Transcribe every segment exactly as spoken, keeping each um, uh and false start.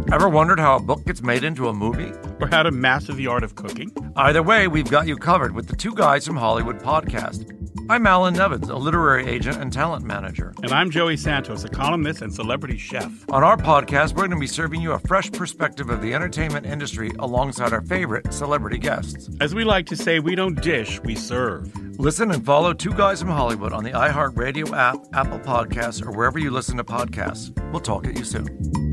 Ever wondered how a book gets made into a movie? Or how to master the art of cooking? Either way, we've got you covered with the Two Guys from Hollywood podcast. I'm Alan Nevins, a literary agent and talent manager. And I'm Joey Santos, a columnist and celebrity chef. On our podcast, we're going to be serving you a fresh perspective of the entertainment industry alongside our favorite celebrity guests. As we like to say, we don't dish, we serve. Listen and follow Two Guys from Hollywood on the iHeartRadio app, Apple Podcasts, or wherever you listen to podcasts. We'll talk at you soon.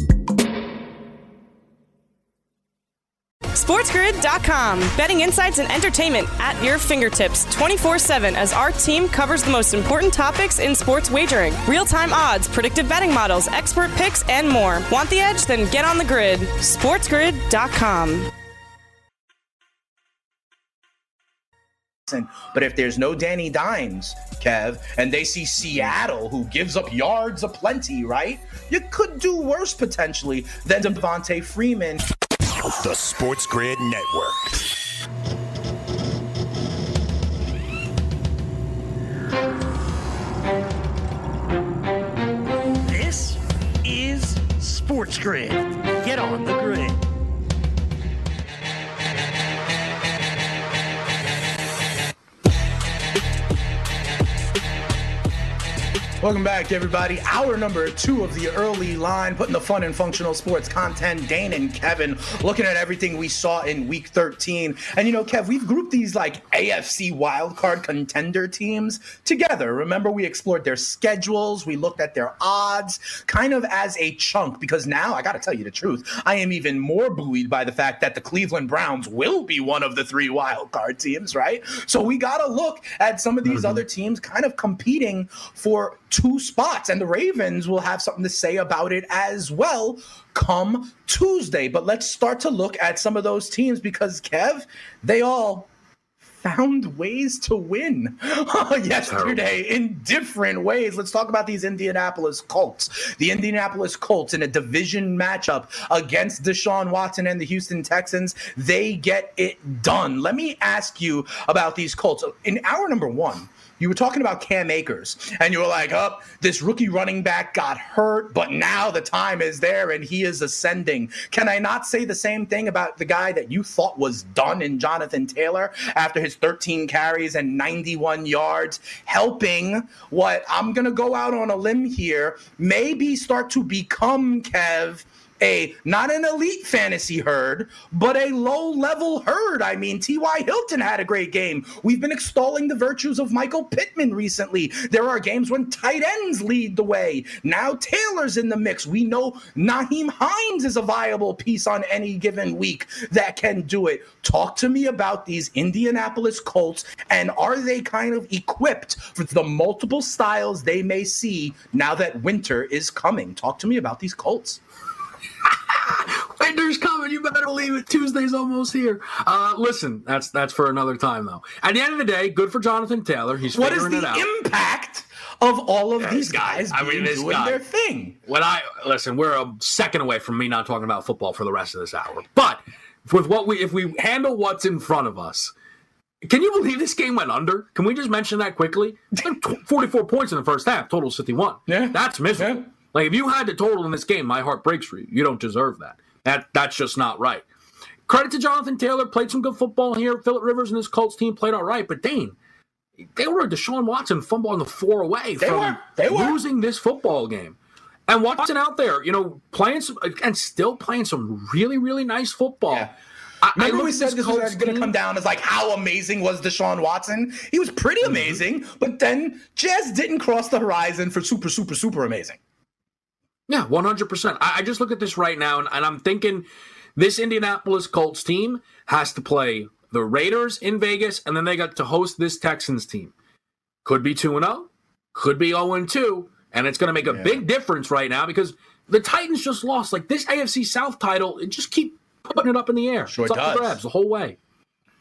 SportsGrid dot com. Betting insights and entertainment at your fingertips twenty-four seven as our team covers the most important topics in sports wagering. Real-time odds, predictive betting models, expert picks, and more. Want the edge? Then get on the grid. SportsGrid dot com. But if there's no Danny Dimes, Kev, and they see Seattle, who gives up yards aplenty, right? You could do worse potentially than Devontae Freeman. The Sports Grid Network. This is Sports Grid. Get on the grid. Welcome back, everybody. Hour number two of the early line, putting the fun in functional sports content. Dane and Kevin looking at everything we saw in week thirteen. And, you know, Kev, we've grouped these like A F C wildcard contender teams together. Remember, we explored their schedules. We looked at their odds kind of as a chunk, because now, I got to tell you the truth, I am even more buoyed by the fact that the Cleveland Browns will be one of the three wildcard teams, right? So we got to look at some of these mm-hmm. other teams kind of competing for two spots, and the Ravens will have something to say about it as well come Tuesday. But let's start to look at some of those teams, because, Kev, they all found ways to win yesterday in different ways. Let's talk about these Indianapolis Colts. The Indianapolis Colts in a division matchup against Deshaun Watson and the Houston Texans. They get it done. Let me ask you about these Colts. In hour number one, you were talking about Cam Akers, and you were like, oh, this rookie running back got hurt, but now the time is there, and he is ascending. Can I not say the same thing about the guy that you thought was done in Jonathan Taylor after his thirteen carries and ninety-one yards, helping what I'm going to go out on a limb here, maybe start to become, Kev, a not an elite fantasy herd, but a low-level herd. I mean, T Y. Hilton had a great game. We've been extolling the virtues of Michael Pittman recently. There are games when tight ends lead the way. Now Taylor's in the mix. We know Nyheim Hines is a viable piece on any given week that can do it. Talk to me about these Indianapolis Colts, and are they kind of equipped for the multiple styles they may see now that winter is coming? Talk to me about these Colts. Winter's coming. You better believe it. Tuesday's almost here. Uh, listen, that's that's for another time, though. At the end of the day, good for Jonathan Taylor. He's what figuring it out. What is the impact of all of yeah, these guys I being mean, this doing guy, their thing? When I listen, we're a second away from me not talking about football for the rest of this hour. But with what we, if we handle what's in front of us, can you believe this game went under? Can we just mention that quickly? forty-four points in the first half, total fifty-one. Yeah, that's miserable. Yeah. Like, if you had the total in this game, my heart breaks for you. You don't deserve that. That That's just not right. Credit to Jonathan Taylor. Played some good football here. Phillip Rivers and his Colts team played all right. But, Dane, they were a Deshaun Watson fumble on the four away they from were. They were. losing this football game. And Watson out there, you know, playing some, and still playing some really, really nice football. Yeah. I, Remember I we said this was going to come down as like how amazing was Deshaun Watson? He was pretty mm-hmm. amazing, but then just didn't cross the horizon for super, super, super amazing. Yeah, one hundred percent. I, I just look at this right now, and, and I'm thinking this Indianapolis Colts team has to play the Raiders in Vegas, and then they got to host this Texans team. Could be two and oh, could be oh and two, and it's going to make a yeah. big difference right now because the Titans just lost. Like, this A F C South title, it just keep putting it up in the air. Sure it's up does. for grabs the whole way.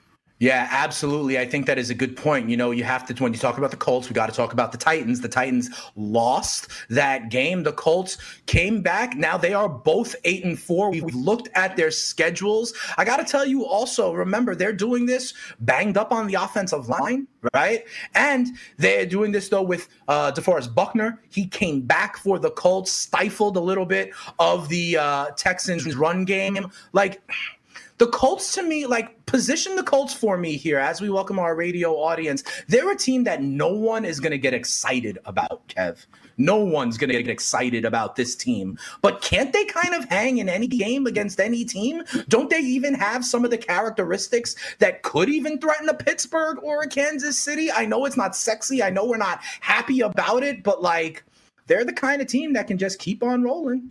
Yeah, absolutely. I think that is a good point. You know, you have to, when you talk about the Colts, we got to talk about the Titans. The Titans lost that game. The Colts came back. Now they are both eight and four. We've looked at their schedules. I got to tell you also, remember, they're doing this banged up on the offensive line, right? And they're doing this, though, with uh, DeForest Buckner. He came back for the Colts, stifled a little bit of the uh, Texans' run game. Like, the Colts, to me, like, position the Colts for me here as we welcome our radio audience. They're a team that no one is going to get excited about, Kev. No one's going to get excited about this team. But can't they kind of hang in any game against any team? Don't they even have some of the characteristics that could even threaten a Pittsburgh or a Kansas City? I know it's not sexy. I know we're not happy about it. But, like, they're the kind of team that can just keep on rolling.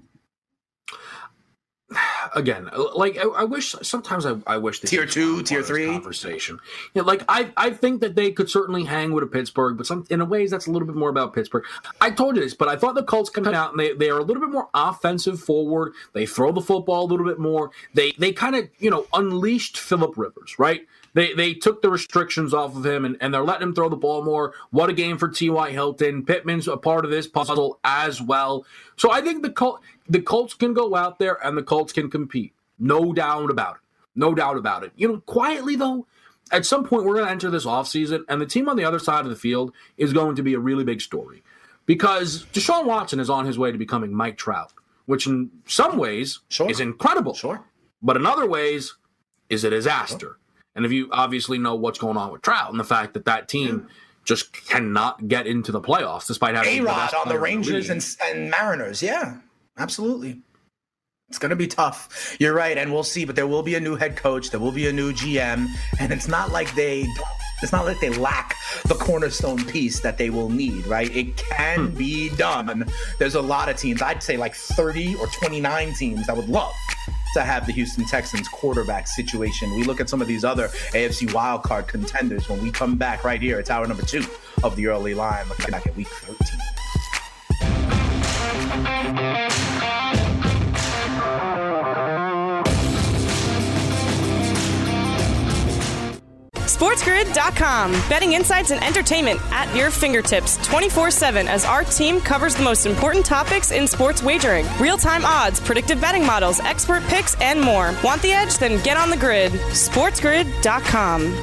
Again, like I, I wish sometimes I, I wish this tier two, tier three conversation. Yeah, like I, I think that they could certainly hang with a Pittsburgh, but some in a ways that's a little bit more about Pittsburgh. I told you this, but I thought the Colts come out and they, they are a little bit more offensive forward. They throw the football a little bit more. They they kind of you know unleashed Phillip Rivers, right? They they took the restrictions off of him, and, and they're letting him throw the ball more. What a game for T Y. Hilton. Pittman's a part of this puzzle as well. So I think the Col- the Colts can go out there, and the Colts can compete. No doubt about it. No doubt about it. You know, quietly, though, at some point we're going to enter this offseason, and the team on the other side of the field is going to be a really big story. Because Deshaun Watson is on his way to becoming Mike Trout, which in some ways sure. is incredible. Sure. But in other ways is a disaster. Sure. And if you obviously know what's going on with Trout and the fact that that team just cannot get into the playoffs despite having A-Rod on the Rangers the and, and Mariners. Yeah, absolutely. It's going to be tough. You're right, and we'll see. But there will be a new head coach. There will be a new G M. And it's not like they it's not like they lack the cornerstone piece that they will need, right? It can hmm. be done. There's a lot of teams. I'd say like thirty or twenty-nine teams that would love to have the Houston Texans quarterback situation. We look at some of these other A F C wildcard contenders when we come back right here. It's hour number two of the early line. Looking back at week thirteen. SportsGrid dot com. Betting insights and entertainment at your fingertips twenty-four seven as our team covers the most important topics in sports wagering. Real-time odds, predictive betting models, expert picks, and more. Want the edge? Then get on the grid. SportsGrid dot com.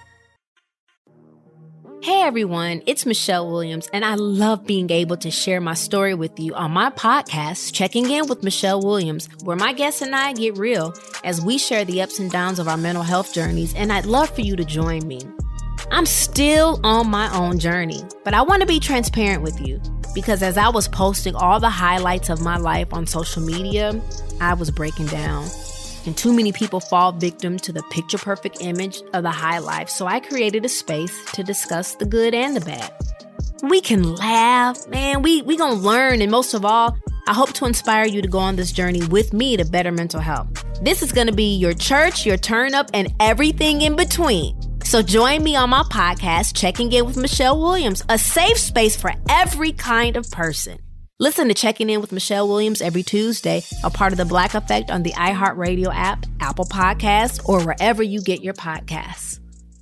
Hey everyone, it's Michelle Williams, and I love being able to share my story with you on my podcast, Checking In with Michelle Williams, where my guests and I get real as we share the ups and downs of our mental health journeys, and I'd love for you to join me. I'm still on my own journey, but I want to be transparent with you because as I was posting all the highlights of my life on social media, I was breaking down. And too many people fall victim to the picture-perfect image of the high life, so I created a space to discuss the good and the bad. We can laugh, man, we we gonna learn, and most of all, I hope to inspire you to go on this journey with me to better mental health. This is gonna be your church, your turn-up, and everything in between. So join me on my podcast, Checking In with Michelle Williams, a safe space for every kind of person. Listen to Checking In with Michelle Williams every Tuesday, a part of the Black Effect on the iHeartRadio app, Apple Podcasts, or wherever you get your podcasts.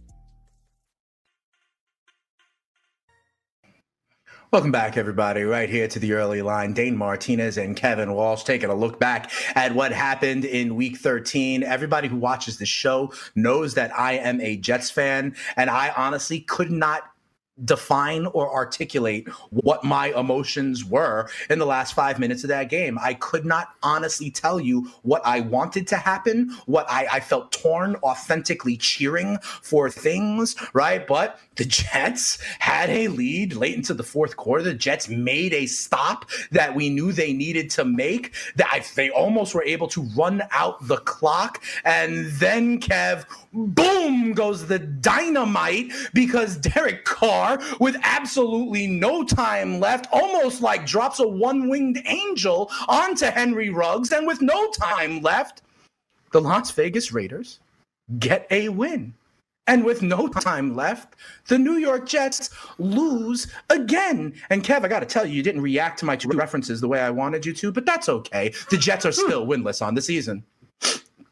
Welcome back, everybody, right here to the early line. Dane Martinez and Kevin Walsh taking a look back at what happened in week thirteen. Everybody who watches the show knows that I am a Jets fan, and I honestly could not define or articulate what my emotions were in the last five minutes of that game. I could not honestly tell you what I wanted to happen, what I, I felt torn, authentically cheering for things, right? But the Jets had a lead late into the fourth quarter. The Jets made a stop that we knew they needed to make. That they almost were able to run out the clock. And then, Kev, boom goes the dynamite because Derek Carr, with absolutely no time left, almost like drops a one-winged angel onto Henry Ruggs. And with no time left, the Las Vegas Raiders get a win. And with no time left, the New York Jets lose again. And Kev, I got to tell you, you didn't react to my two references the way I wanted you to, but that's okay. The Jets are still winless on the season.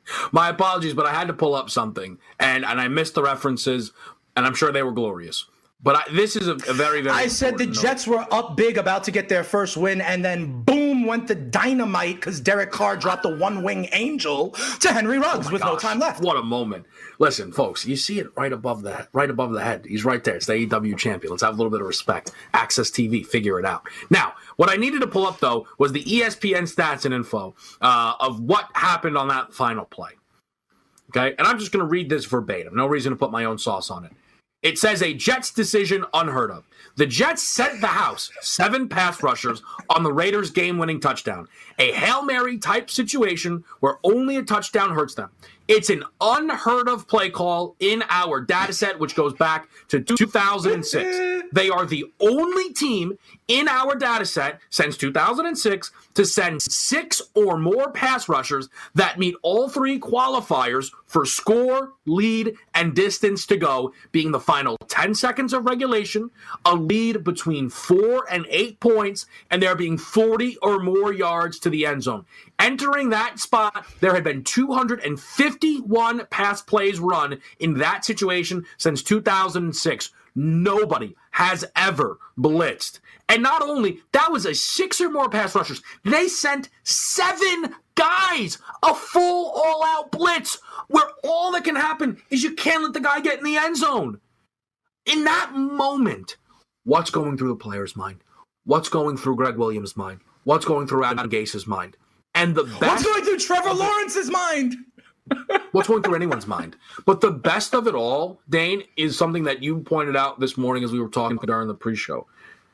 My apologies, but I had to pull up something, and, and I missed the references, and I'm sure they were glorious. But I, this is a, a very, very I said the Jets note. were up big, about to get their first win, and then boom, went the dynamite because Derek Carr dropped the one-wing angel to Henry Ruggs oh with gosh, no time left. What a moment. Listen, folks, you see it right above the, right above the head. He's right there. It's the A E W champion. Let's have a little bit of respect. Access T V, figure it out. Now, what I needed to pull up, though, was the E S P N stats and info uh, of what happened on that final play. Okay? And I'm just going to read this verbatim. No reason to put my own sauce on it. It says a Jets decision unheard of. The Jets sent the house, seven pass rushers, on the Raiders' game-winning touchdown. A Hail Mary type situation where only a touchdown hurts them. It's an unheard of play call in our data set, which goes back to two thousand six. They are the only team in our data set since two thousand six to send six or more pass rushers that meet all three qualifiers for score, lead, and distance to go, being the final ten seconds of regulation, a lead between four and eight points, and there being forty or more yards to the end zone. Entering that spot, there had been two hundred fifty-one pass plays run in that situation since two thousand six. Nobody has ever blitzed. And not only, that was a six or more pass rushers. They sent seven guys, a full all-out blitz, where all that can happen is you can't let the guy get in the end zone. In that moment, what's going through the player's mind? What's going through Greg Williams' mind? What's going through Adam Gase's mind? And the best What's going through Trevor Lawrence's mind? What's going through anyone's mind? But the best of it all, Dane, is something that you pointed out this morning as we were talking during the pre-show.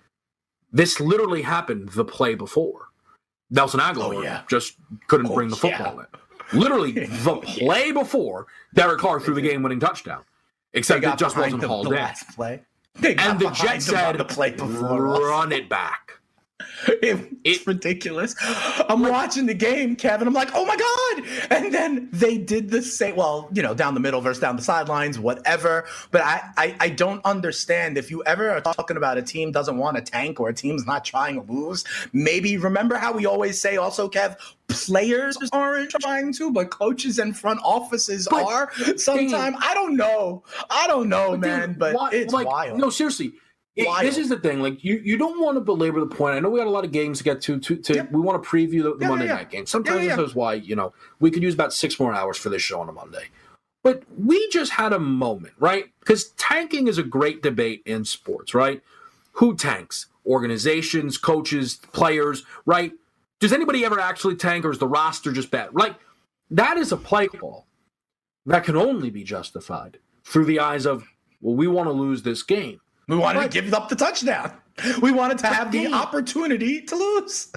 This literally happened the play before. Nelson Aguilar oh, yeah. just couldn't oh, bring the football yeah. in. Literally, the play before, Derek Carr threw the game-winning touchdown. Except it just wasn't the, hauled the in. Last play. And the Jets said, the play before run it back. It's it, ridiculous. I'm like, watching the game, Kevin. I'm like, oh my God. And then they did the same. Well, you know, down the middle versus down the sidelines, whatever. But I, I, I don't understand. If you ever are talking about a team doesn't want to tank or a team's not trying to lose, maybe remember how we always say also, Kev, players aren't trying to, but coaches and front offices but, are sometimes. I don't know. I don't know, but man. Dude, but why, it's like, wild. No, seriously. It, this is the thing. Like you, you don't want to belabor the point. I know we got a lot of games to get to. To, to yep. We want to preview the, the yeah, Monday yeah. night game. Sometimes yeah, yeah. this is why you know we could use about six more hours for this show on a Monday. But we just had a moment, right? Because tanking is a great debate in sports, right? Who tanks? Organizations, coaches, players, right? Does anybody ever actually tank, or is the roster just bad? Like that is a play call that can only be justified through the eyes of, well, we want to lose this game. We wanted but, to give up the touchdown. We wanted to have the opportunity to lose.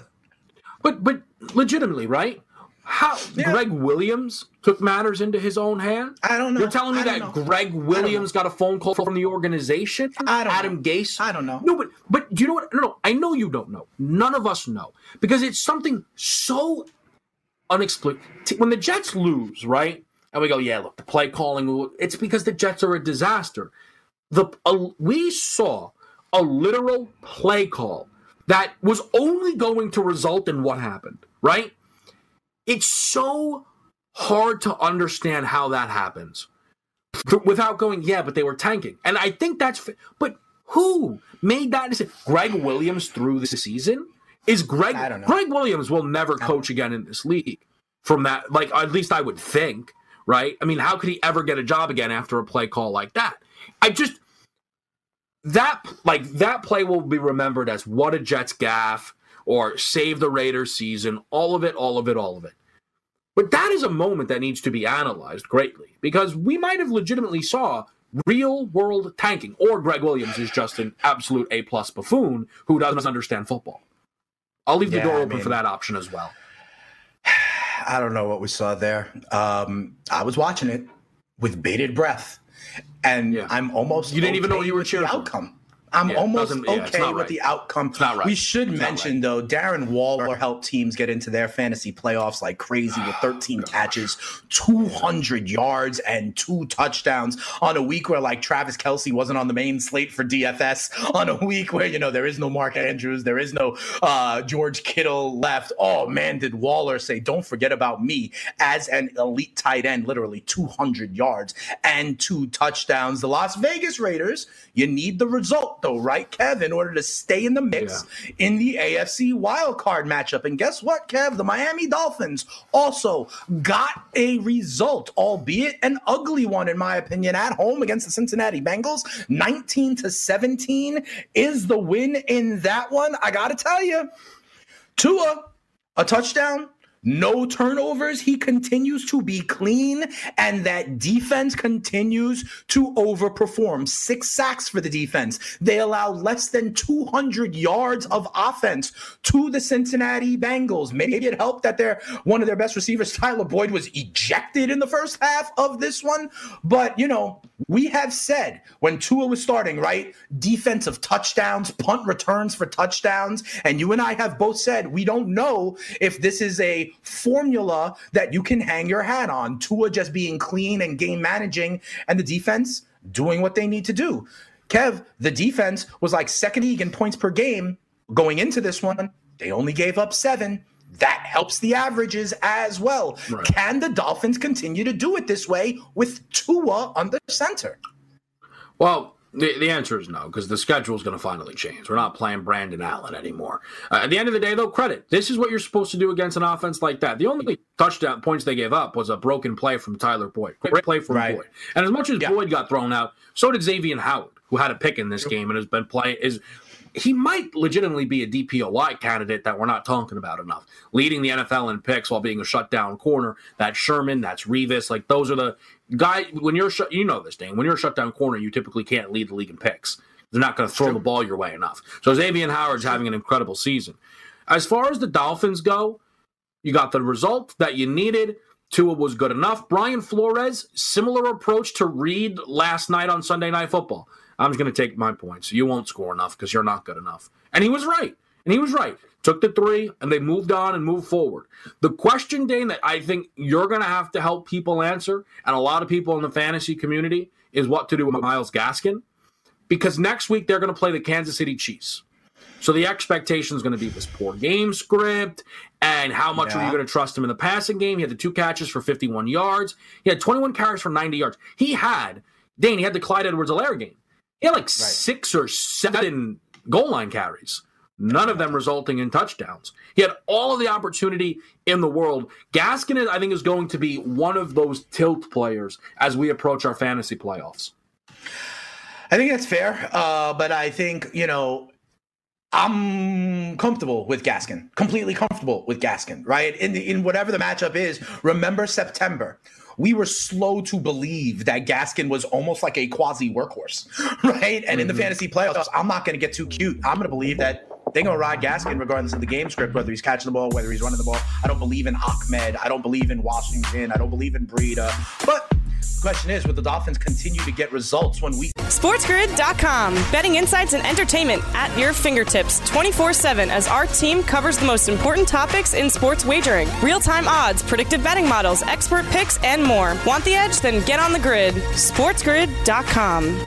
But but legitimately, right? How yeah. Greg Williams took matters into his own hand? I don't know. You're telling me that know. Greg Williams got a phone call from the organization? I don't Adam know. Gase? I don't know. No, but but do you know what? No, no, I know you don't know. None of us know. Because it's something so unexplained. When the Jets lose, right? And we go, yeah, look, the play calling, it's because the Jets are a disaster. The uh, we saw a literal play call that was only going to result in what happened, right? It's so hard to understand how that happens without going, yeah, but they were tanking. And I think that's – but who made that decision? Greg Williams through the season? Is Greg – I don't know. Greg Williams will never coach again in this league from that – like, at least I would think, right? I mean, how could he ever get a job again after a play call like that? I just – That like that play will be remembered as what a Jets gaffe or save the Raiders season, all of it, all of it, all of it. But that is a moment that needs to be analyzed greatly because we might have legitimately saw real world tanking, or Greg Williams is just an absolute A-plus buffoon who doesn't understand football. I'll leave yeah, the door open I mean, for that option as well. I don't know what we saw there. Um, I was watching it with bated breath. And yeah. I'm almost you didn't okay even know you were with cheering the for. outcome. I'm yeah, almost yeah, okay with right. the outcome. It's not right. We should it's mention, right. though, Darren Waller helped teams get into their fantasy playoffs like crazy with thirteen oh, catches, two hundred yards, and two touchdowns on a week where, like, Travis Kelce wasn't on the main slate for D F S, on a week where, you know, there is no Mark Andrews, there is no uh, George Kittle left. Oh, man, did Waller say, don't forget about me as an elite tight end, literally two hundred yards and two touchdowns. The Las Vegas Raiders, you need the result, though, right, Kev, in order to stay in the mix yeah. in the A F C wildcard matchup. And guess what, Kev? The Miami Dolphins also got a result, albeit an ugly one, in my opinion, at home against the Cincinnati Bengals. nineteen to seventeen is the win in that one. I got to tell you, Tua, a touchdown, no turnovers. He continues to be clean, and that defense continues to overperform. Six sacks for the defense. They allow less than two hundred yards of offense to the Cincinnati Bengals. Maybe it helped that their one of their best receivers, Tyler Boyd, was ejected in the first half of this one. But, you know, we have said when Tua was starting, right, defensive touchdowns, punt returns for touchdowns, and you and I have both said we don't know if this is a formula that you can hang your hat on. Tua just being clean and game managing, and the defense doing what they need to do. Kev, the defense was like second league in points per game going into this one. They only gave up seven. That helps the averages as well. Right. Can the Dolphins continue to do it this way with Tua under center? Well, the, the answer is no, because the schedule is going to finally change. We're not playing Brandon Allen anymore. Uh, at the end of the day, though, credit. This is what you're supposed to do against an offense like that. The only touchdown points they gave up was a broken play from Tyler Boyd. Great play from right. Boyd. And as much as yeah. Boyd got thrown out, so did Xavier Howard, who had a pick in this game and has been playing. Is he might legitimately be a D P O I candidate that we're not talking about enough. Leading the N F L in picks while being a shutdown corner. That's Sherman, that's Revis. Like, those are the guys, when you're, sh- you know this, Dane, when you're a shutdown corner, you typically can't lead the league in picks. They're not going to throw the ball your way enough. So Xavier Howard's having an incredible season. As far as the Dolphins go, you got the result that you needed. Tua was good enough. Brian Flores, similar approach to Reed last night on Sunday Night Football. I'm just going to take my points. You won't score enough because you're not good enough. And he was right. And he was right. Took the three, and they moved on and moved forward. The question, Dane, that I think you're going to have to help people answer, and a lot of people in the fantasy community, is what to do with Myles Gaskin. Because next week they're going to play the Kansas City Chiefs. So the expectation is going to be this poor game script, and how much yeah. are you going to trust him in the passing game? He had the two catches for fifty-one yards. He had twenty-one carries for ninety yards. He had, Dane, he had the Clyde Edwards-Helaire game. He had like right. six or seven goal line carries, none of them resulting in touchdowns. He had all of the opportunity in the world. Gaskin, I think, is going to be one of those tilt players as we approach our fantasy playoffs. I think that's fair, uh, but I think, you know, I'm comfortable with Gaskin, completely comfortable with Gaskin, right? In the, in whatever the matchup is, remember September. We were slow to believe that Gaskin was almost like a quasi workhorse, right? And mm-hmm. in the fantasy playoffs, I'm not going to get too cute. I'm going to believe that they're going to ride Gaskin regardless of the game script, whether he's catching the ball, whether he's running the ball. I don't believe in Ahmed. I don't believe in Washington. I don't believe in Breida. But the question is, will the Dolphins continue to get results when we... SportsGrid dot com. Betting insights and entertainment at your fingertips twenty-four seven as our team covers the most important topics in sports wagering. Real-time odds, predictive betting models, expert picks, and more. Want the edge? Then get on the grid. SportsGrid dot com.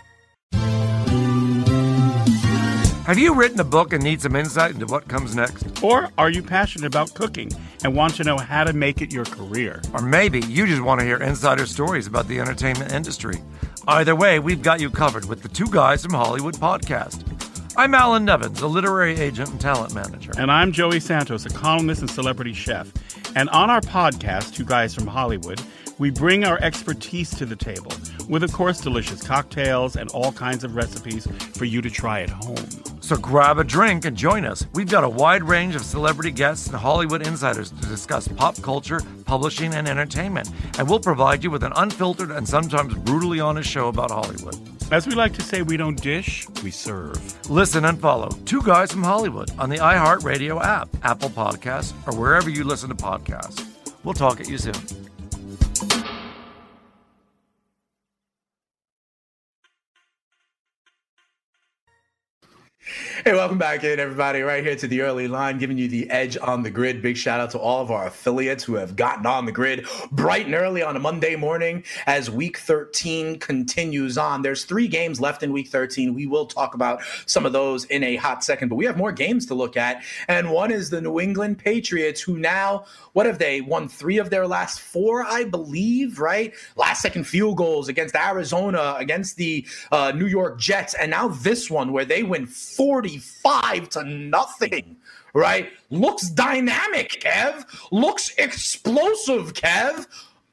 Have you written a book and need some insight into what comes next? Or are you passionate about cooking and want to know how to make it your career? Or maybe you just want to hear insider stories about the entertainment industry. Either way, we've got you covered with the Two Guys from Hollywood podcast. I'm Alan Nevins, a literary agent and talent manager. And I'm Joey Santos, a columnist and celebrity chef. And on our podcast, Two Guys from Hollywood, we bring our expertise to the table with, of course, delicious cocktails and all kinds of recipes for you to try at home. So grab a drink and join us. We've got a wide range of celebrity guests and Hollywood insiders to discuss pop culture, publishing, and entertainment. And we'll provide you with an unfiltered and sometimes brutally honest show about Hollywood. As we like to say, we don't dish, we serve. Listen and follow Two Guys from Hollywood on the iHeartRadio app, Apple Podcasts, or wherever you listen to podcasts. We'll talk at you soon. Hey, welcome back in, everybody. Right here to the early line, giving you the edge on the grid. Big shout out to all of our affiliates who have gotten on the grid bright and early on a Monday morning as week thirteen continues on. There's three games left in week thirteen. We will talk about some of those in a hot second, but we have more games to look at. And one is the New England Patriots, who now, what have they won? Three of their last four, I believe, right? Last second field goals against Arizona, against the uh, New York Jets, and now this one where they win forty-five to nothing, right? Looks dynamic, Kev. Looks explosive, Kev.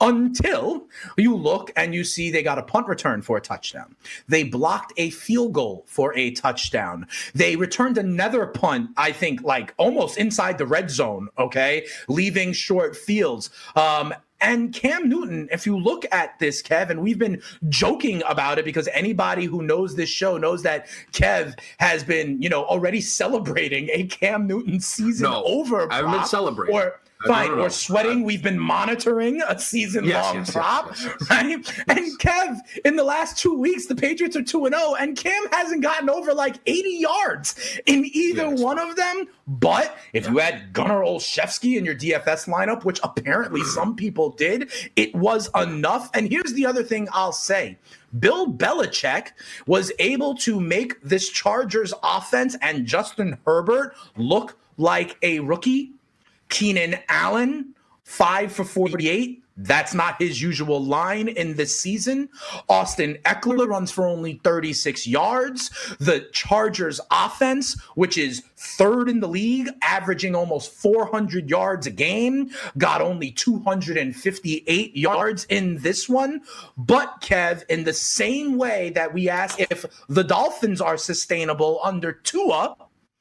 Until you look and you see they got a punt return for a touchdown. They blocked a field goal for a touchdown. They returned another punt, I think, like almost inside the red zone, okay, leaving short fields. Um, And Cam Newton, if you look at this, Kev, and we've been joking about it because anybody who knows this show knows that Kev has been, you know, already celebrating a Cam Newton season no, over. I haven't been celebrating. Or fine, or sweating. We've been monitoring a season-long yes, yes, prop, yes, yes, yes, right? yes, yes. And Kev, in the last two weeks, the Patriots are two and oh, and Cam hasn't gotten over like eighty yards in either yes. one of them. But if you had Gunnar Olszewski in your D F S lineup, which apparently some people did, it was enough. And here's the other thing I'll say. Bill Belichick was able to make this Chargers offense and Justin Herbert look like a rookie. Keenan Allen, five for forty-eight. That's not his usual line in this season. Austin Eckler runs for only thirty-six yards. The Chargers offense, which is third in the league, averaging almost four hundred yards a game, got only two hundred fifty-eight yards in this one. But, Kev, in the same way that we asked if the Dolphins are sustainable under Tua,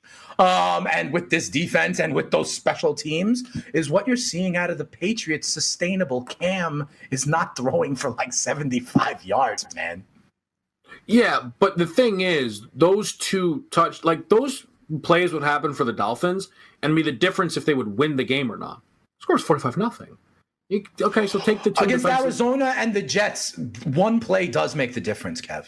Um, and with this defense and with those special teams, is what you're seeing out of the Patriots sustainable? Cam is not throwing for like seventy-five yards, man. Yeah, but the thing is, those two touch, like those plays would happen for the Dolphins and be the difference if they would win the game or not. Scores forty-five nothing. Okay, so take the two against defenses. Arizona and the Jets. One play does make the difference, Kev.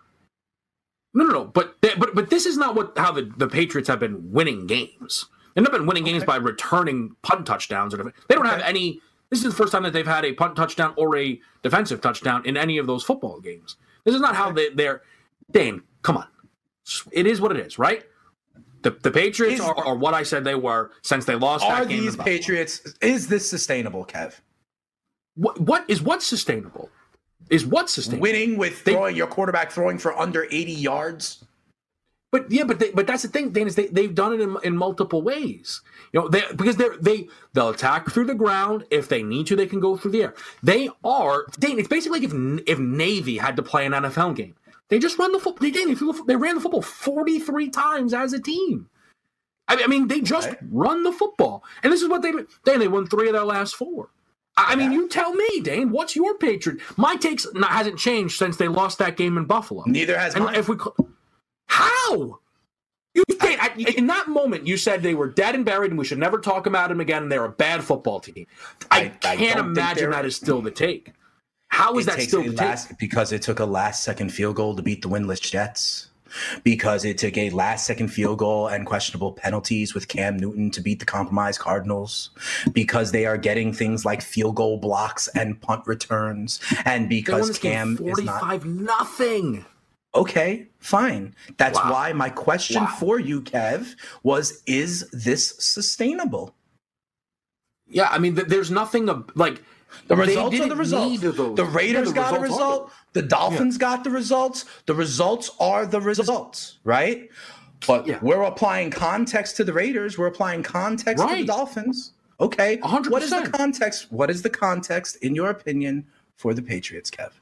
No, no, no. But but but this is not what how the, the Patriots have been winning games. They've not been winning games okay. by returning punt touchdowns. Or they don't okay. have any. This is the first time that they've had a punt touchdown or a defensive touchdown in any of those football games. This is not how they, they're. Dane, come on. It is what it is, right? The the Patriots is, are, are what I said they were since they lost that game. Are these Patriots? Is this sustainable, Kev? What what is what's sustainable? Is what sustainable? Winning with throwing they, your quarterback throwing for under eighty yards. But yeah, but they, but that's the thing, Dane, is they they've done it in, in multiple ways. You know, they because they're they they'll attack through the ground if they need to. They can go through the air. They are Dane. It's basically like if if Navy had to play an N F L game. They just run the football. They, Dane, they ran the football forty-three times as a team. I mean, I mean they just okay. run the football, and this is what they Dane. They won three of their last four. I mean, you tell me, Dane, what's your Patriot? My takes not, hasn't changed since they lost that game in Buffalo. Neither has and mine. If we, how? You, Dane, I, in that moment, you said they were dead and buried and we should never talk about them again and they're a bad football team. I, I can't I imagine that is still the take. How is that still the last, take? Because it took a last-second field goal to beat the winless Jets. Because it took a last-second field goal and questionable penalties with Cam Newton to beat the compromised Cardinals. Because they are getting things like field goal blocks and punt returns. And because Cam is not forty-five nothing. Okay, fine. That's wow. why my question wow. for you, Kev, was, is this sustainable? Yeah, I mean, there's nothing of, like... The results are the results. The Raiders yeah, the got a result. The Dolphins yeah. got the results. The results are the results, right? But yeah. we're applying context to the Raiders. We're applying context right. to the Dolphins. Okay. one hundred percent. What is the context? What is the context, in your opinion, for the Patriots, Kev?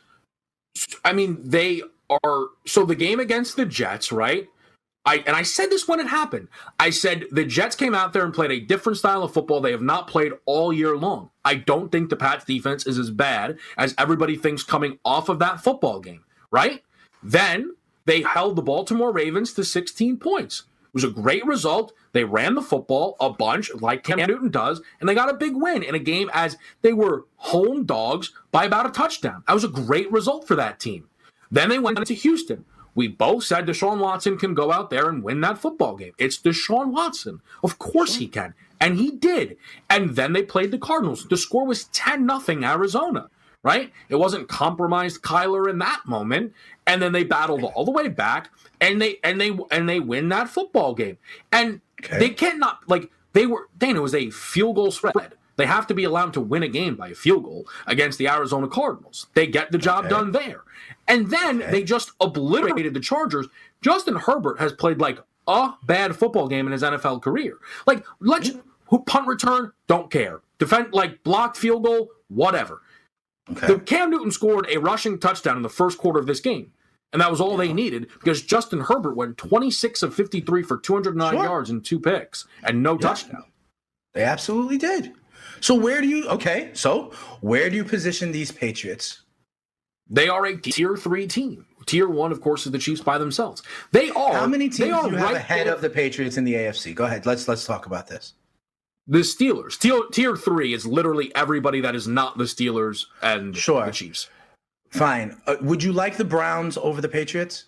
I mean, they are... So the game against the Jets, right? I and I said this when it happened. I said the Jets came out there and played a different style of football they have not played all year long. I don't think the Pats defense is as bad as everybody thinks coming off of that football game, right? Then they held the Baltimore Ravens to sixteen points. It was a great result. They ran the football a bunch like Cam Newton does, and they got a big win in a game as they were home dogs by about a touchdown. That was a great result for that team. Then they went to Houston, We both said Deshaun Watson can go out there and win that football game. It's Deshaun Watson. Of course he can. And he did. And then they played the Cardinals. The score was ten nothing Arizona, right? It wasn't compromised Kyler in that moment. And then they battled all the way back, and they and they and they win that football game. And okay. they cannot, like, they were, Dana, it was a field goal spread. They have to be allowed to win a game by a field goal against the Arizona Cardinals. They get the job okay. done there. And then okay. they just obliterated the Chargers. Justin Herbert has played like a bad football game in his N F L career. Like, let's who punt return, don't care. Defend, like, blocked field goal, whatever. Okay. The Cam Newton scored a rushing touchdown in the first quarter of this game. And that was all yeah. they needed because Justin Herbert went twenty-six of fifty-three for two hundred nine sure. yards and two picks and no yeah. touchdown. They absolutely did. So where do you, okay, so where do you position these Patriots? They are a tier three team. Tier one, of course, is the Chiefs by themselves. They are. How many teams do you right have ahead there. of the Patriots in the A F C? Go ahead. Let's let's talk about this. The Steelers. Tier, tier three is literally everybody that is not the Steelers and sure. the Chiefs. Fine. Uh, would you like the Browns over the Patriots?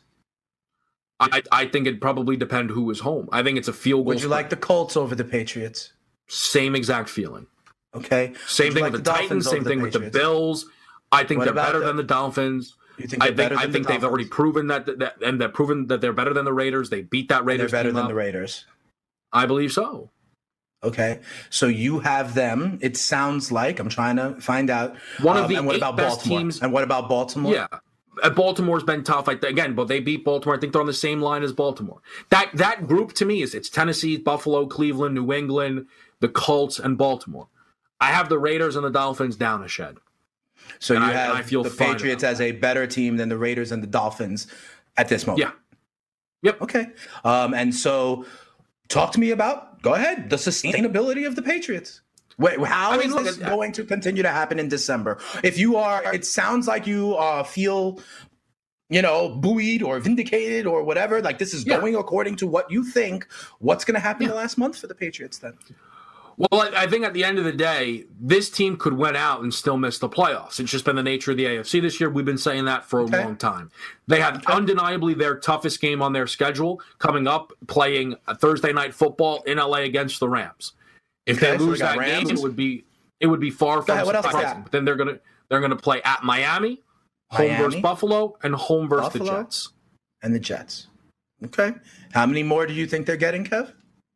I I think it'd probably depend who is home. I think it's a field goal. Would you spread. like the Colts over the Patriots? Same exact feeling. Okay. Same thing like with the, the Titans. Same thing the with the Bills. I think what they're better the, than the Dolphins. You think I think I think the they've already proven that, that and they've proven that they're better than the Raiders. They beat that Raiders. And they're better team than up. the Raiders. I believe so. Okay, so you have them. It sounds like I'm trying to find out. One of um, the and what eight about best Baltimore? teams. And what about Baltimore? Yeah, uh, Baltimore's been tough. I, again, but they beat Baltimore. I think they're on the same line as Baltimore. That that group to me is it's Tennessee, Buffalo, Cleveland, New England, the Colts, and Baltimore. I have the Raiders and the Dolphins down a shed. So and you I, have I feel the Patriots as a better team than the Raiders and the Dolphins at this moment. Yeah. Yep. Okay. Um, and so talk to me about, go ahead, the sustainability of the Patriots. Wait, how I mean, is look, this going to continue to happen in December? If you are, it sounds like you uh, feel, you know, buoyed or vindicated or whatever. Like this is yeah. going according to what you think. What's going to happen yeah. the last month for the Patriots then? Well, I think at the end of the day, this team could win out and still miss the playoffs. It's just been the nature of the A F C this year. We've been saying that for a okay. long time. They have okay. undeniably their toughest game on their schedule coming up, playing a Thursday night football in L A against the Rams. If okay, they lose so that Rams. game, it would be it would be far from surprising. But then they're gonna they're gonna play at Miami, Miami, home versus Buffalo, and home versus Buffalo, the Jets. And the Jets. Okay. How many more do you think they're getting, Kev?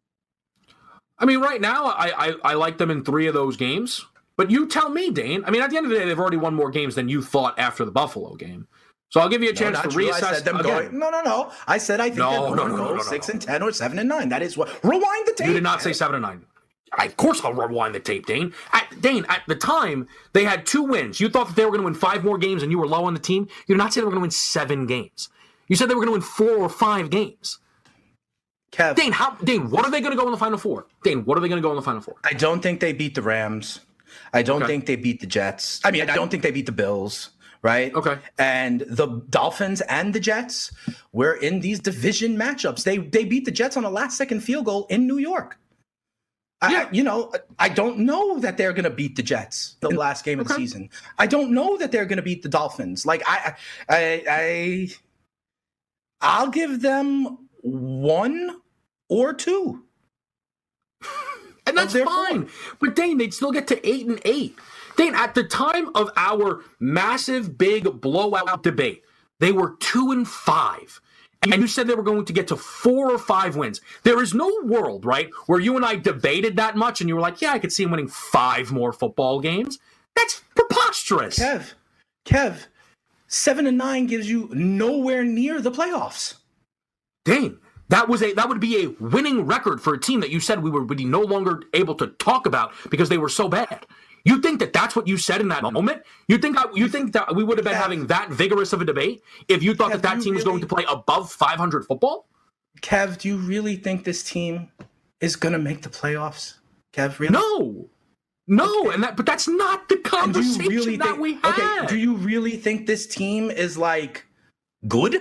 I mean, right now, I, I I like them in three of those games. But you tell me, Dane. I mean, at the end of the day, they've already won more games than you thought after the Buffalo game. So I'll give you a chance no, to reassess. I said them going, no, no, no. I said I think no, they're going no, to no, go no, no, six no. and ten or seven and nine. That is what. Rewind the tape. You did not say seven and nine. I, of course, I'll rewind the tape, Dane. At, Dane, at the time, they had two wins. You thought that they were going to win five more games, and you were low on the team. You did not say they were going to win seven games. You said they were going to win four or five games. Kev. Dane, how, Dane, what are they going to go in the Final Four? Dane, what are they going to go in the Final Four? I don't think they beat the Rams. I don't okay. think they beat the Jets. I mean, I don't think they beat the Bills, right? Okay. And the Dolphins and the Jets were in these division matchups. They they beat the Jets on a last-second field goal in New York. Yeah. I, you know, I don't know that they're going to beat the Jets the last game of okay. the season. I don't know that they're going to beat the Dolphins. Like, I, I, I, I'll give them one or two. And that's fine. Four. But Dane, they'd still get to eight and eight. Dane, at the time of our massive, big blowout debate, they were two and five. And you said they were going to get to four or five wins. There is no world, right, where you and I debated that much and you were like, yeah, I could see them winning five more football games. That's preposterous. Kev, Kev, seven and nine gives you nowhere near the playoffs. Dane, that was a that would be a winning record for a team that you said we were would be no longer able to talk about because they were so bad. You think that that's what you said in that moment? You think I, you think that we would have been Kev, having that vigorous of a debate if you thought Kev, that that team really, was going to play above five hundred football? Kev, do you really think this team is going to make the playoffs? Kev, really? No. No, okay. and that but that's not the conversation really that think, we had. Okay, do you really think this team is like good?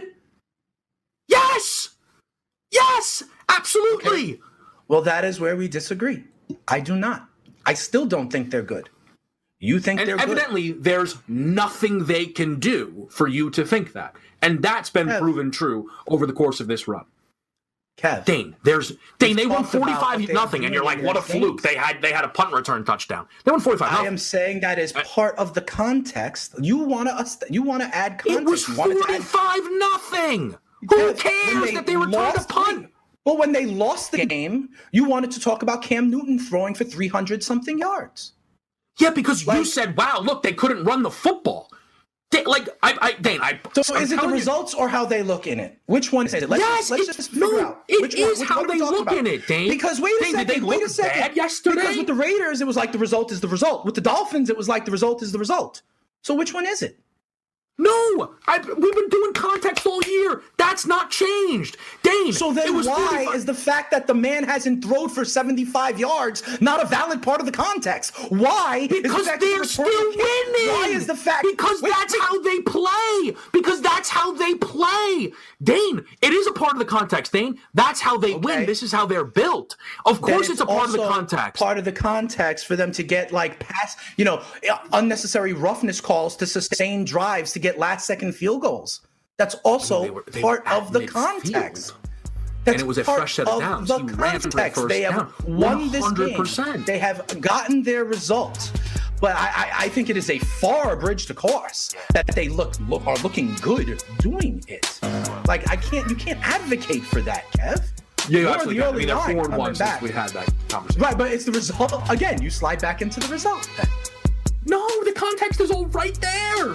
Yes! Yes! Absolutely! Okay. Well, that is where we disagree. I do not. I still don't think they're good. You think and they're evidently good. There's nothing they can do for you to think that. And that's been Kev. proven true over the course of this run. Kev. Dane, there's Dane, they won talked about forty-five what they nothing, were and you're doing like, what a against fluke. games. They had they had a punt return touchdown. They won forty-five nothing. I am saying that is part of the context. You want to you want to add context. It was forty-five nothing. Who cares that they returned a punt? Well, when they lost the game, you wanted to talk about Cam Newton throwing for three hundred something yards. Yeah, because like, you said, wow, look, they couldn't run the football. They, like, I, I, Dane, I. So I'm is it the you, results or how they look in it? Which one is it? Let's, yes, let's it, just figure no, out. it Which is one, how which, they look about? in it, Dane. Because wait a Dane, second, did they wait look a second. bad yesterday? Because with the Raiders, it was like the result is the result. With the Dolphins, it was like the result is the result. So which one is it? No, I, we've been doing context all year. That's not changed. Dane, so then it was why forty-five is the fact that the man hasn't thrown for seventy-five yards not a valid part of the context? Why? Because is the they're still winning. Why is the fact? Because wait, that's wait. how they play. Because that's how they play. Dane, it is a part of the context, Dane. That's how they okay. win. This is how they're built. Of Then course it's, it's a part of the also context. Part of the context for them to get like pass, you know, unnecessary roughness calls to sustain drives to get last second field goals. That's also they were, they part were of the midfield. context. That's and it was a fresh set of, of downs. The he ran for the first they have down. won this one hundred percent. game. They have gotten their results. But I, I, I think it is a far bridge to cross that they look, look are looking good doing it. Like I can't, you can't advocate for that, Kev. Yeah, you You're absolutely the can. I mean, they're four and one since back. we had that conversation. Right, but it's the result. Again, you slide back into the result. Then. No, the context is all right there.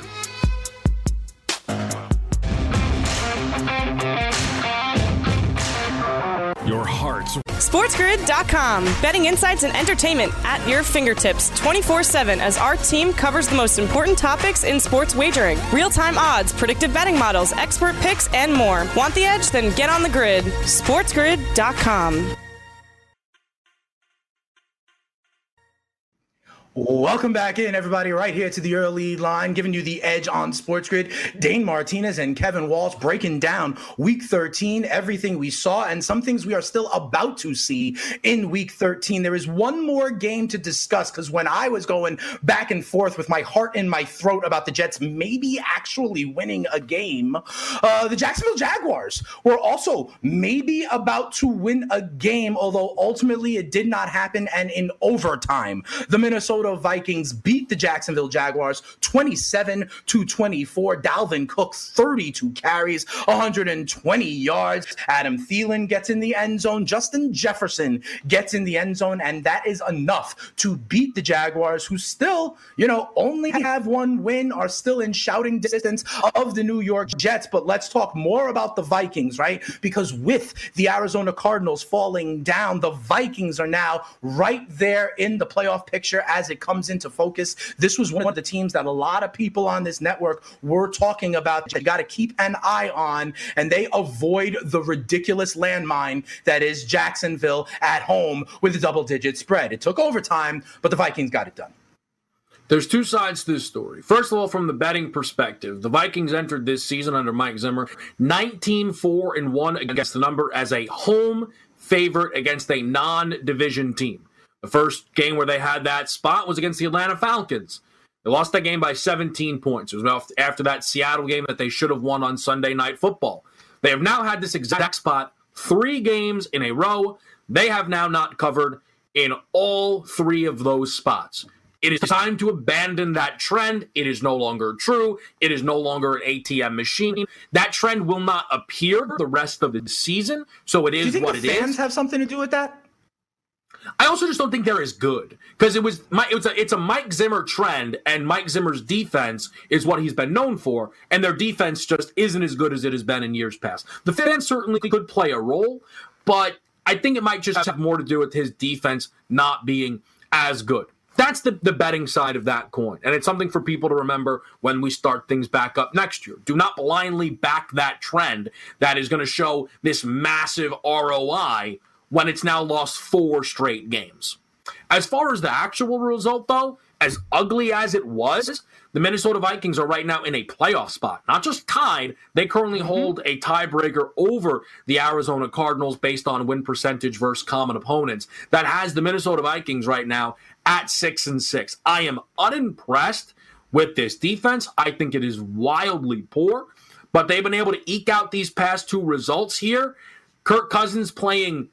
Your heart's SportsGrid dot com. Betting insights and entertainment at your fingertips twenty-four seven as our team covers the most important topics in sports wagering. Real-time odds, predictive betting models, expert picks, and more. Want the edge? Then get on the grid. SportsGrid dot com. Welcome back in, everybody, right here to the early line, giving you the edge on Sports Grid. Dane Martinez and Kevin Walsh breaking down Week thirteen, everything we saw, and some things we are still about to see in Week thirteen. There is one more game to discuss, because when I was going back and forth with my heart in my throat about the Jets maybe actually winning a game, uh, the Jacksonville Jaguars were also maybe about to win a game, although ultimately it did not happen, and in overtime, the Minnesota Vikings beat the Jacksonville Jaguars twenty-seven to twenty-four. Dalvin Cook, thirty-two carries, one hundred twenty yards. Adam Thielen gets in the end zone. Justin Jefferson gets in the end zone, and that is enough to beat the Jaguars, who still, you know, only have one win, are still in shouting distance of the New York Jets. But let's talk more about the Vikings, right? Because with the Arizona Cardinals falling down, the Vikings are now right there in the playoff picture as it comes into focus. This was one of the teams that a lot of people on this network were talking about. You got to keep an eye on, and they avoid the ridiculous landmine that is Jacksonville at home with a double-digit spread. It took overtime, but the Vikings got it done. There's two sides to this story. First of all, from the betting perspective, the Vikings entered this season under Mike Zimmer nineteen four and one against the number as a home favorite against a non-division team. The first game where they had that spot was against the Atlanta Falcons. They lost that game by seventeen points. It was after that Seattle game that they should have won on Sunday Night Football. They have now had this exact spot three games in a row. They have now not covered in all three of those spots. It is time to abandon that trend. It is no longer true. It is no longer an A T M machine. That trend will not appear the rest of the season, so it is what it is. Do you think the fans have something to do with that? I also just don't think they're as good, because it was it was a, it's a Mike Zimmer trend, and Mike Zimmer's defense is what he's been known for, and their defense just isn't as good as it has been in years past. The fans certainly could play a role, but I think it might just have more to do with his defense not being as good. That's the, the betting side of that coin, and it's something for people to remember when we start things back up next year. Do not blindly back that trend that is going to show this massive R O I when it's now lost four straight games. As far as the actual result, though, as ugly as it was, the Minnesota Vikings are right now in a playoff spot. Not just tied, they currently mm-hmm. hold a tiebreaker over the Arizona Cardinals based on win percentage versus common opponents. That has the Minnesota Vikings right now at six and six. I am unimpressed with this defense. I think it is wildly poor, but they've been able to eke out these past two results here. Kirk Cousins playing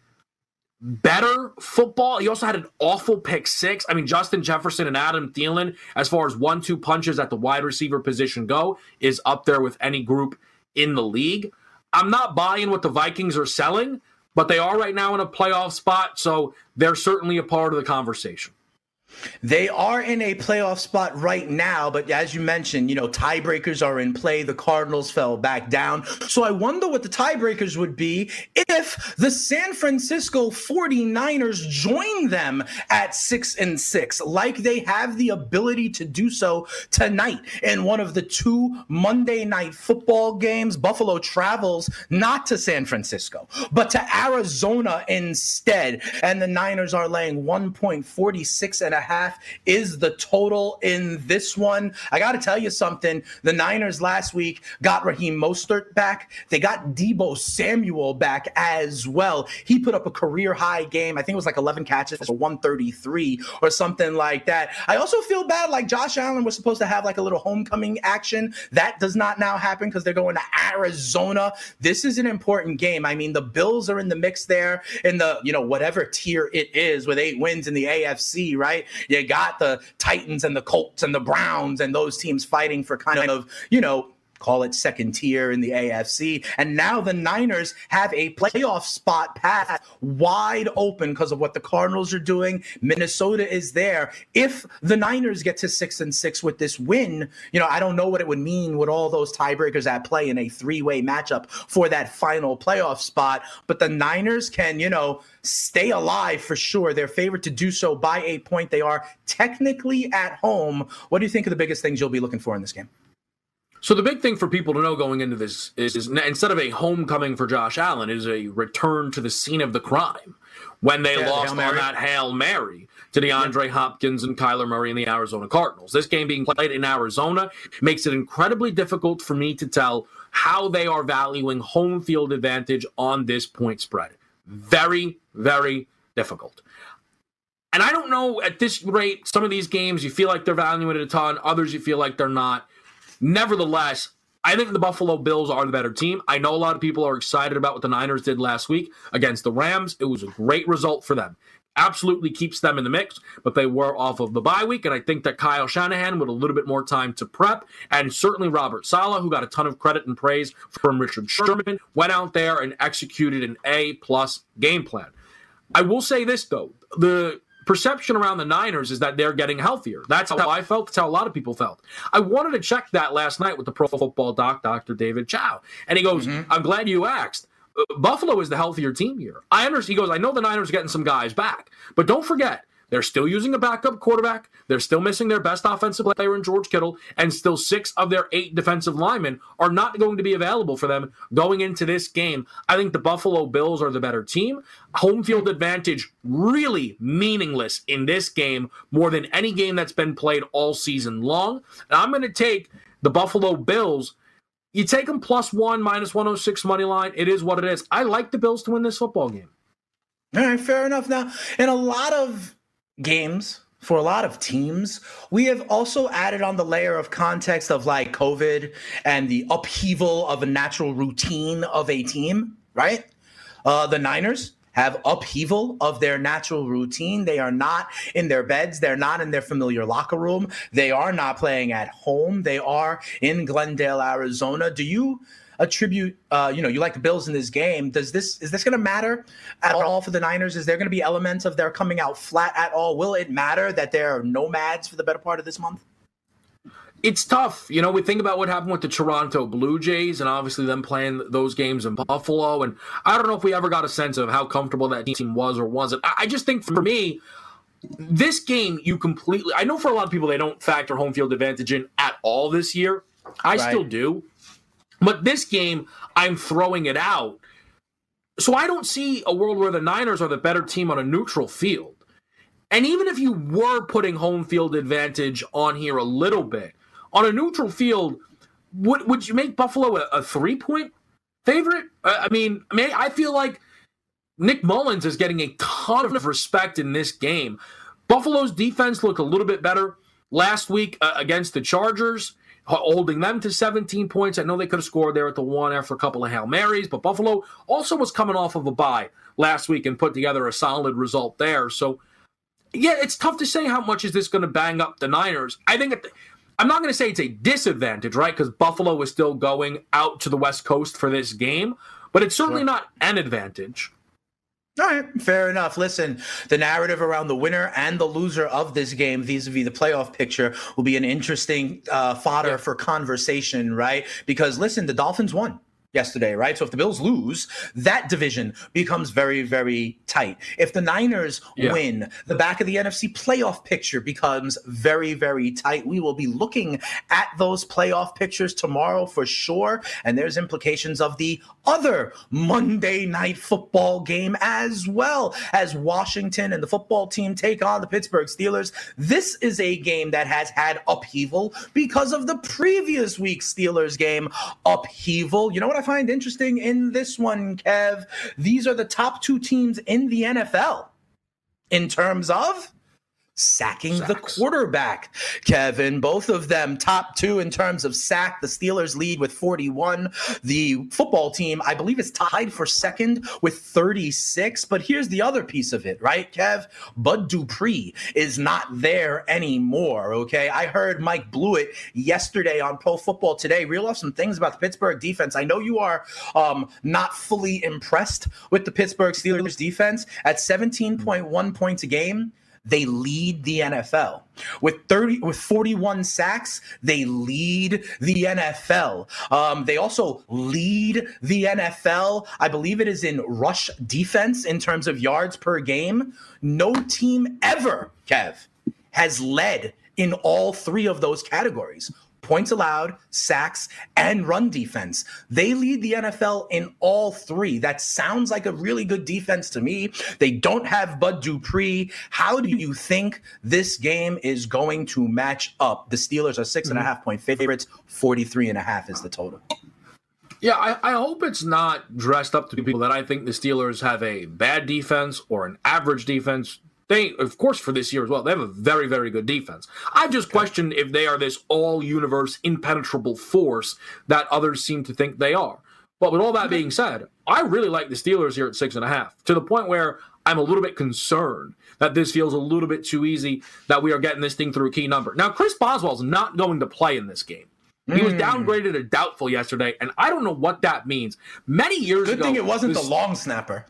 better football. He also had an awful pick six. I mean, Justin Jefferson and Adam Thielen, as far as one two punches at the wide receiver position go, is up there with any group in the league. I'm not buying what the Vikings are selling, but they are right now in a playoff spot, so they're certainly a part of the conversation. They are in a playoff spot right now, but as you mentioned, you know, tiebreakers are in play. The Cardinals fell back down. So I wonder what the tiebreakers would be if the San Francisco forty-niners join them at six and six, like they have the ability to do so tonight in one of the two Monday night football games. Buffalo travels not to San Francisco, but to Arizona instead. And the Niners are laying one point four six and a half is the total in this one. I got to tell you something. The Niners last week got Raheem Mostert back. They got Deebo Samuel back as well. He put up a career high game. I think it was like eleven catches for one thirty-three or something like that. I also feel bad, like Josh Allen was supposed to have like a little homecoming action. That does not now happen because they're going to Arizona. This is an important game. I mean, the Bills are in the mix there in the, you know, whatever tier it is with eight wins in the A F C, right? You got the Titans and the Colts and the Browns and those teams fighting for kind of, you know, call it second tier in the A F C. And now the Niners have a playoff spot path wide open because of what the Cardinals are doing. Minnesota is there. If the Niners get to six and six with this win, you know, I don't know what it would mean with all those tiebreakers at play in a three-way matchup for that final playoff spot. But the Niners can, you know, stay alive for sure. They're favored to do so by a point. They are technically at home. What do you think are the biggest things you'll be looking for in this game? So the big thing for people to know going into this is, is instead of a homecoming for Josh Allen, is a return to the scene of the crime when they yeah, lost the on that Hail Mary to DeAndre yeah. Hopkins and Kyler Murray and the Arizona Cardinals. This game being played in Arizona makes it incredibly difficult for me to tell how they are valuing home field advantage on this point spread. Very, very difficult. And I don't know, at this rate, some of these games you feel like they're valuing it a ton, others you feel like they're not. Nevertheless, I think the Buffalo Bills are the better team. I know a lot of people are excited about what the Niners did last week against the Rams. It was a great result for them. Absolutely keeps them in the mix, but they were off of the bye week, and I think that Kyle Shanahan, with a little bit more time to prep, and certainly Robert Saleh, who got a ton of credit and praise from Richard Sherman, went out there and executed an A-plus game plan. I will say this, though. The perception around the Niners is that they're getting healthier. That's how I felt. That's how a lot of people felt. I wanted to check that last night with the Pro Football Doc, Doctor David Chow. And he goes, mm-hmm. I'm glad you asked. Buffalo is the healthier team here. I understand. He goes, I know the Niners are getting some guys back, but don't forget, they're still using a backup quarterback. They're still missing their best offensive player in George Kittle, and still six of their eight defensive linemen are not going to be available for them going into this game. I think the Buffalo Bills are the better team. Home field advantage really meaningless in this game more than any game that's been played all season long. And I'm going to take the Buffalo Bills. You take them plus one, minus one oh six money line. It is what it is. I like the Bills to win this football game. All right, fair enough. Now, in a lot of games for a lot of teams, we have also added on the layer of context of like COVID and the upheaval of a natural routine of a team, right? Uh, the Niners have upheaval of their natural routine. They are not in their beds. They're not in their familiar locker room. They are not playing at home. They are in Glendale, Arizona. Do you attribute, uh, you know, you like the Bills in this game. Does this, is this going to matter at all for the Niners? Is there going to be elements of their coming out flat at all? Will it matter that they're nomads for the better part of this month? It's tough. You know, we think about what happened with the Toronto Blue Jays and obviously them playing those games in Buffalo. And I don't know if we ever got a sense of how comfortable that team was or wasn't. I just think for me, this game, you completely, I know for a lot of people, they don't factor home field advantage in at all this year. I right. still do. But this game, I'm throwing it out. So I don't see a world where the Niners are the better team on a neutral field. And even if you were putting home field advantage on here a little bit, on a neutral field, would would you make Buffalo a, a three-point favorite? I mean, I mean, I feel like Nick Mullins is getting a ton of respect in this game. Buffalo's defense looked a little bit better last week uh, against the Chargers, holding them to seventeen points. I know they could have scored there at the one after a couple of Hail Marys, but Buffalo also was coming off of a bye last week and put together a solid result there. So, yeah, it's tough to say how much is this going to bang up the Niners. I think it, I'm not going to say it's a disadvantage, right, because Buffalo is still going out to the West Coast for this game, but it's certainly sure. not an advantage. All right, fair enough. Listen, the narrative around the winner and the loser of this game vis-a-vis the playoff picture will be an interesting uh, fodder yeah. for conversation, right? Because, listen, the Dolphins won yesterday, right? So if the Bills lose, that division becomes very, very tight. If the Niners yeah. win, the back of the N F C playoff picture becomes very, very tight. We will be looking at those playoff pictures tomorrow for sure. And there's implications of the other Monday night football game as well, as Washington and the football team take on the Pittsburgh Steelers. This is a game that has had upheaval because of the previous week's Steelers game upheaval. You know what I find interesting in this one, Kev? These are the top two teams in the N F L in terms of sacking Sacks. the quarterback, Kevin. Both of them top two in terms of sack. The Steelers lead with forty-one. The football team, I believe, is tied for second with thirty-six. But here's the other piece of it, right, Kev? Bud Dupree is not there anymore, okay? I heard Mike Blewett yesterday on Pro Football Today reel off some things about the Pittsburgh defense. I know you are um, not fully impressed with the Pittsburgh Steelers defense. At seventeen point one points a game, they lead the N F L. With thirty, with forty-one sacks, they lead the N F L. Um, they also lead the N F L. I believe it is in rush defense in terms of yards per game. No team ever, Kev, has led in all three of those categories: points allowed, sacks, and run defense. They lead the N F L in all three. That sounds like a really good defense to me. They don't have Bud Dupree. How do you think this game is going to match up? The Steelers are six and a half point favorites. forty-three and a half is the total. Yeah, I, I hope it's not dressed up to people that I think the Steelers have a bad defense or an average defense. They, of course, for this year as well, they have a very, very good defense. I just question if they are this all-universe, impenetrable force that others seem to think they are. But with all that being said, I really like the Steelers here at six and a half, to the point where I'm a little bit concerned that this feels a little bit too easy, that we are getting this thing through a key number. Now, Chris Boswell's not going to play in this game. He was downgraded to doubtful yesterday, and I don't know what that means. Many years good ago... Good thing it wasn't this, the long snapper.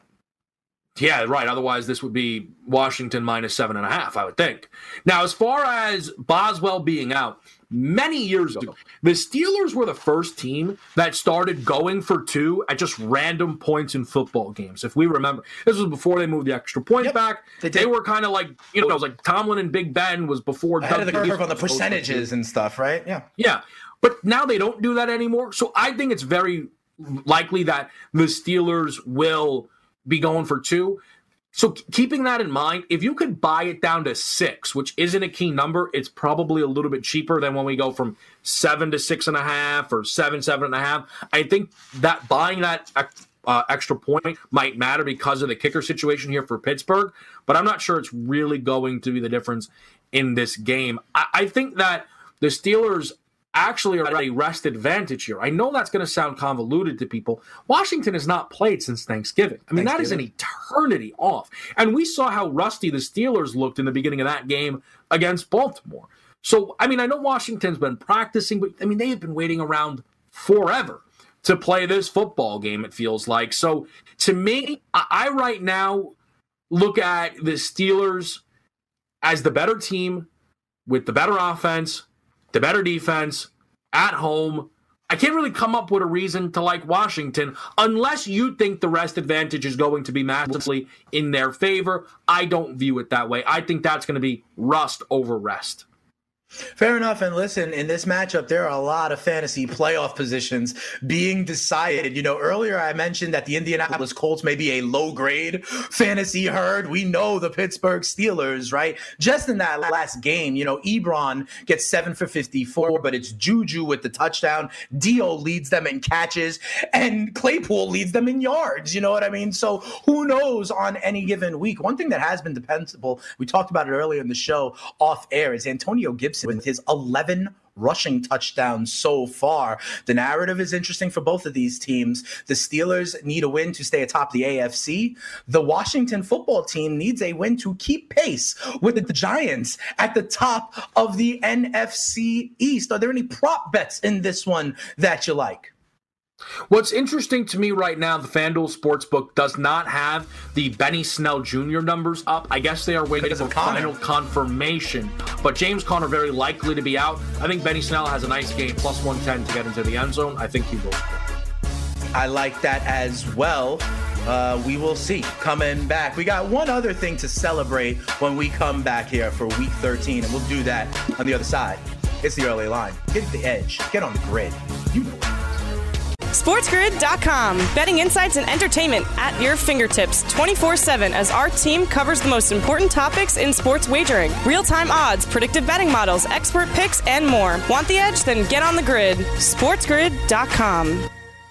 Yeah, right. Otherwise, this would be Washington minus seven and a half, I would think. Now, as far as Boswell being out, many years ago, the Steelers were the first team that started going for two at just random points in football games. If we remember, this was before they moved the extra point yep, back. They, they were kind of like, you know, it was like Tomlin and Big Ben was before. Ahead of the curve on the percentages and stuff, right? Yeah. Yeah. But now they don't do that anymore. So I think it's very likely that the Steelers will be going for two. So keeping that in mind, if you could buy it down to six, which isn't a key number, it's probably a little bit cheaper than when we go from seven to six and a half or seven, seven and a half. I think that buying that uh, extra point might matter because of the kicker situation here for Pittsburgh, but I'm not sure it's really going to be the difference in this game. I, I think that the Steelers actually are at a rest advantage here. I know that's going to sound convoluted to people. Washington has not played since Thanksgiving. I mean, that is an eternity off. And we saw how rusty the Steelers looked in the beginning of that game against Baltimore. So, I mean, I know Washington's been practicing, but, I mean, they have been waiting around forever to play this football game, it feels like. So, to me, I right now look at the Steelers as the better team with the better offense, the better defense, at home. I can't really come up with a reason to like Washington unless you think the rest advantage is going to be massively in their favor. I don't view it that way. I think that's going to be rust over rest. Fair enough. And listen, in this matchup, there are a lot of fantasy playoff positions being decided. You know, earlier I mentioned that the Indianapolis Colts may be a low-grade fantasy herd. We know the Pittsburgh Steelers, right? Just in that last game, you know, Ebron gets seven for fifty-four, but it's Juju with the touchdown. Dio leads them in catches, and Claypool leads them in yards. You know what I mean? So who knows on any given week? One thing that has been dependable, we talked about it earlier in the show off air, is Antonio Gibson with his eleven rushing touchdowns so far. The narrative is interesting for both of these teams. The Steelers need a win to stay atop the A F C. The Washington football team needs a win to keep pace with the Giants at the top of the N F C East. Are there any prop bets in this one that you like? What's interesting to me right now, the FanDuel Sportsbook does not have the Benny Snell Junior numbers up. I guess they are waiting for final confirmation. But James Conner very likely to be out. I think Benny Snell has a nice game, plus one ten to get into the end zone. I think he will. I like that as well. Uh, we will see. Coming back, we got one other thing to celebrate when we come back here for Week thirteen, and we'll do that on the other side. It's the early line. Get the edge. Get on the grid. You know it. SportsGrid dot com. Betting insights and entertainment at your fingertips twenty-four seven as our team covers the most important topics in sports wagering. Real-time odds, predictive betting models, expert picks, and more. Want the edge? Then get on the grid. SportsGrid dot com.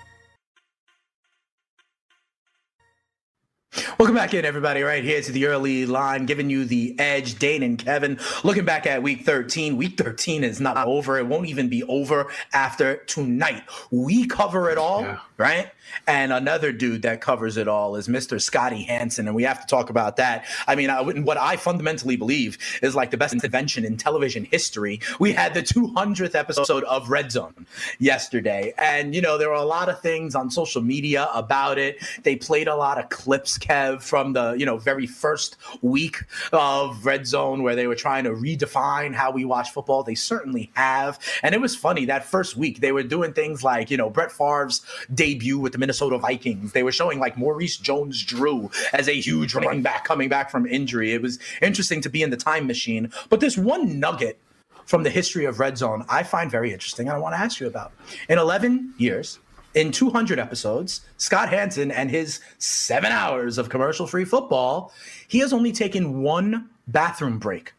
Welcome back in, everybody, right here to the early line, giving you the edge. Dane and Kevin looking back at Week thirteen. Week thirteen is not over. It won't even be over after tonight. We cover it all, yeah. right? And another dude that covers it all is Mister Scotty Hansen, and we have to talk about that. I mean, I, what I fundamentally believe is like the best invention in television history. We had the two hundredth episode of Red Zone yesterday, and, you know, there were a lot of things on social media about it. They played a lot of clips, Kev, from the, you know, very first week of Red Zone where they were trying to redefine how we watch football. They certainly have, and it was funny. That first week, they were doing things like, you know, Brett Favre's debut with the Minnesota Vikings. They were showing like Maurice Jones-Drew as a huge running back coming back from injury. It was interesting to be in the time machine. But there's one nugget from the history of Red Zone I find very interesting and I want to ask you about. In eleven years, in two hundred episodes, Scott Hansen and his seven hours of commercial-free football, he has only taken one bathroom break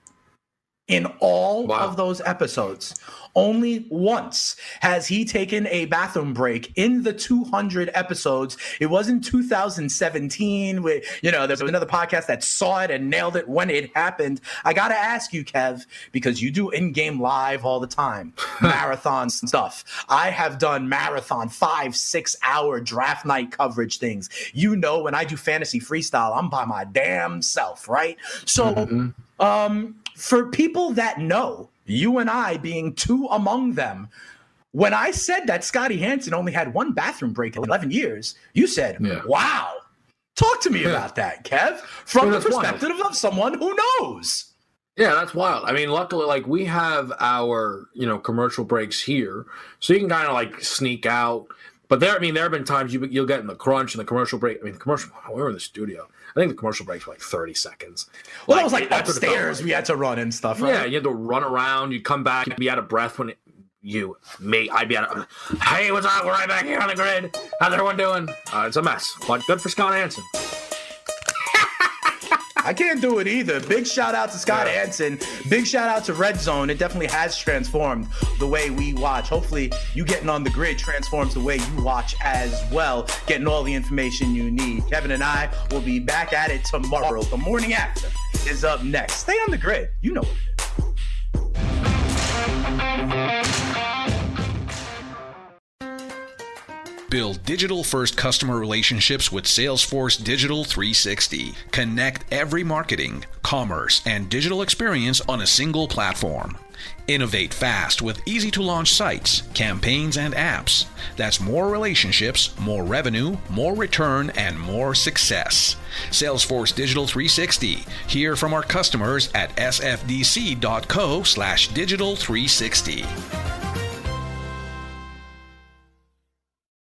in all wow. of those episodes. Only once has he taken a bathroom break in the two hundred episodes. It was in two thousand seventeen. With, you know, there's another podcast that saw it and nailed it when it happened. I got to ask you, Kev, because you do in-game live all the time, marathon stuff. I have done marathon five, six-hour draft night coverage things. You know, when I do fantasy freestyle, I'm by my damn self, right? So mm-hmm. um, for people that know, you and I being two among them, when I said that Scotty Hansen only had one bathroom break in eleven years, you said, yeah. wow. Talk to me yeah. about that, Kev, from well, the perspective wild. of someone who knows. Yeah, that's wild. I mean, luckily, like, we have our, you know, commercial breaks here, so you can kind of, like, sneak out. But there, I mean, there have been times you, you'll get in the crunch and the commercial break. I mean, the commercial, we were in the studio. I think the commercial breaks were like thirty seconds. Well, like, that was like upstairs. Like. We had to run and stuff, right? Yeah, you had to run around. You'd come back. You'd be out of breath when it, you, me, I'd be out of Hey, what's up? We're right back here on the grid. How's everyone doing? Uh, it's a mess. But good for Scott Hansen. I can't do it either. Big shout out to Scott yeah. Hansen. Big shout out to Red Zone. It definitely has transformed the way we watch. Hopefully you getting on the grid transforms the way you watch as well, getting all the information you need. Kevin and I will be back at it tomorrow. The morning after is up next. Stay on the grid. You know what it is. Build digital-first customer relationships with Salesforce Digital three sixty. Connect every marketing, commerce, and digital experience on a single platform. Innovate fast with easy-to-launch sites, campaigns, and apps. That's more relationships, more revenue, more return, and more success. Salesforce Digital three sixty. Hear from our customers at sfdc.co slash digital360.